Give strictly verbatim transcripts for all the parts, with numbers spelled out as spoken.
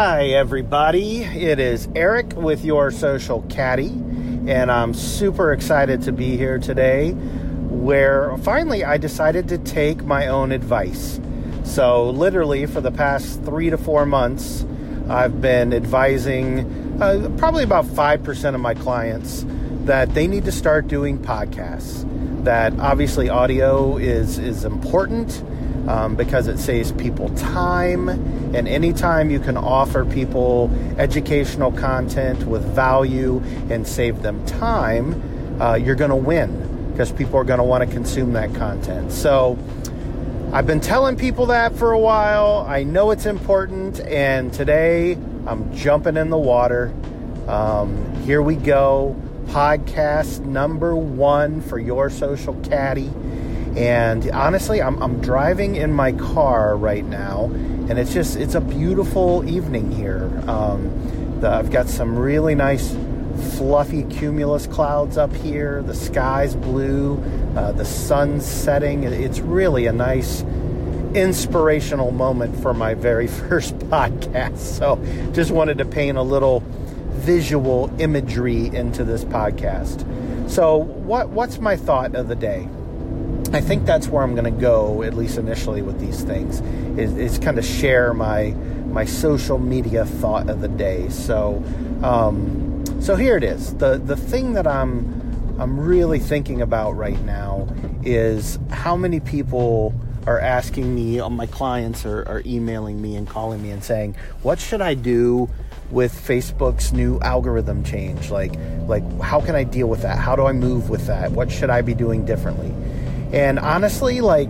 Hi, everybody. It is Eric with Your Social Caddy, and I'm super excited to be here today, where finally I decided to take my own advice. So literally for the past three to four months, I've been advising uh, probably about five percent of my clients that they need to start doing podcasts. That obviously audio is, is important um, because it saves people time. And anytime you can offer people educational content with value and save them time, uh, you're going to win because people are going to want to consume that content. So I've been telling people that for a while. I know it's important, and today I'm jumping in the water. Um, here we go. Podcast number one for Your Social Caddy. And honestly, I'm, I'm driving in my car right now, and it's just, it's a beautiful evening here. Um, the, I've got some really nice fluffy cumulus clouds up here. The sky's blue. Uh, the sun's setting. It's really a nice inspirational moment for my very first podcast. So just wanted to paint a little visual imagery into this podcast. So what what's my thought of the day? I think that's where I'm going to go, at least initially with these things, is, is kind of share my my social media thought of the day. So um, so here it is. The the thing that I'm I'm really thinking about right now is how many people are asking me, my clients are, are emailing me and calling me and saying, what should I do with Facebook's new algorithm change? Like, like how can I deal with that? How do I move with that? What should I be doing differently? And honestly, like,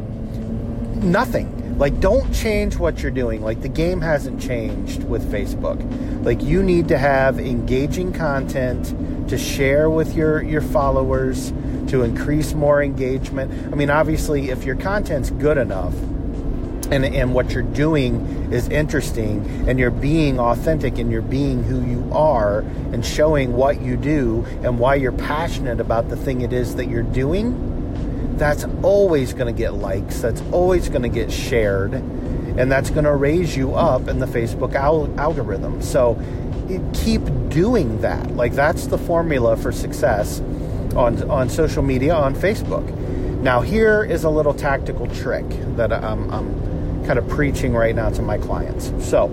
nothing. Like, don't change what you're doing. Like, the game hasn't changed with Facebook. Like, you need to have engaging content to share with your, your followers, to increase more engagement. I mean, obviously, if your content's good enough and, and what you're doing is interesting and you're being authentic and you're being who you are and showing what you do and why you're passionate about the thing it is that you're doing, that's always going to get likes. That's always going to get shared. And that's going to raise you up in the Facebook al- algorithm. So keep doing that. Like, that's the formula for success on on social media, on Facebook. Now, here is a little tactical trick that I'm, I'm kind of preaching right now to my clients. So,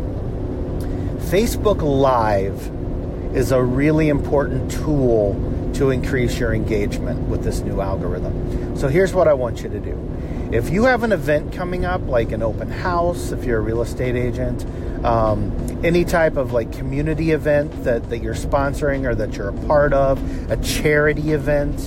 Facebook Live is a really important tool to increase your engagement with this new algorithm. So here's what I want you to do. If you have an event coming up, like an open house, if you're a real estate agent, um, any type of like community event that, that you're sponsoring or that you're a part of, a charity event,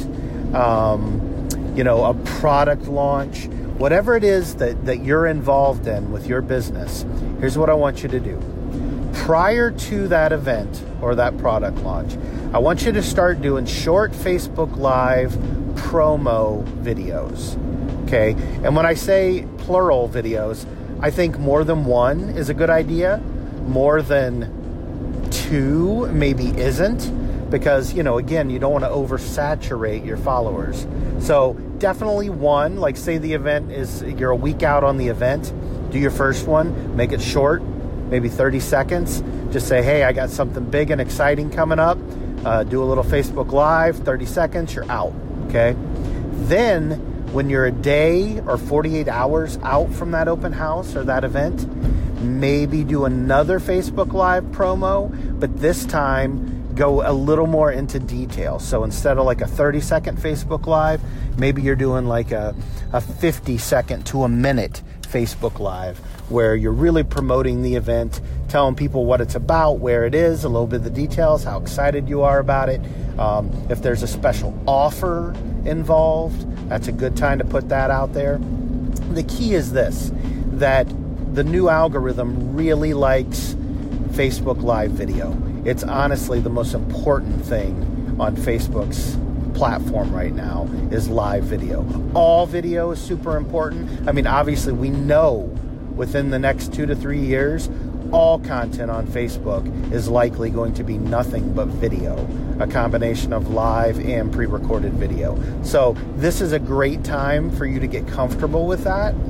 um, you know, a product launch, whatever it is that, that you're involved in with your business, here's what I want you to do. Prior to that event or that product launch, I want you to start doing short Facebook Live promo videos, okay? And when I say plural videos, I think more than one is a good idea. More than two maybe isn't, because, you know, again, you don't want to oversaturate your followers. So definitely one, like say the event is, you're a week out on the event, do your first one, make it short, maybe thirty seconds. Just say, hey, I got something big and exciting coming up. Uh, do a little Facebook Live, thirty seconds, you're out, okay? Then when you're a day or forty-eight hours out from that open house or that event, maybe do another Facebook Live promo, but this time go a little more into detail. So instead of like a thirty second Facebook Live, maybe you're doing like a, a fifty second to a minute Facebook Live where you're really promoting the event, telling people what it's about, where it is, a little bit of the details, how excited you are about it. Um, if there's a special offer involved, that's a good time to put that out there. The key is this, that the new algorithm really likes Facebook Live video. It's honestly the most important thing on Facebook's platform right now is live video. All video is super important. I mean, obviously we know within the next two to three years, all content on Facebook is likely going to be nothing but video, a combination of live and pre-recorded video. So this is a great time for you to get comfortable with that.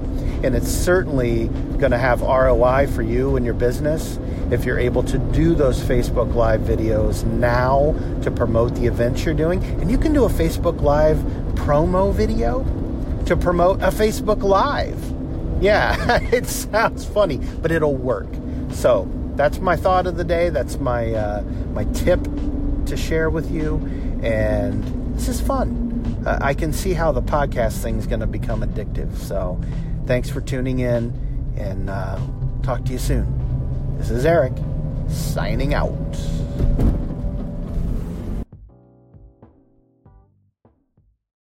And it's certainly going to have R O I for you and your business if you're able to do those Facebook Live videos now to promote the events you're doing. And you can do a Facebook Live promo video to promote a Facebook Live. Yeah, it sounds funny, but it'll work. So that's my thought of the day. That's my uh, my tip to share with you. And this is fun. Uh, I can see how the podcast thing is going to become addictive. So thanks for tuning in, and uh, talk to you soon. This is Eric, signing out.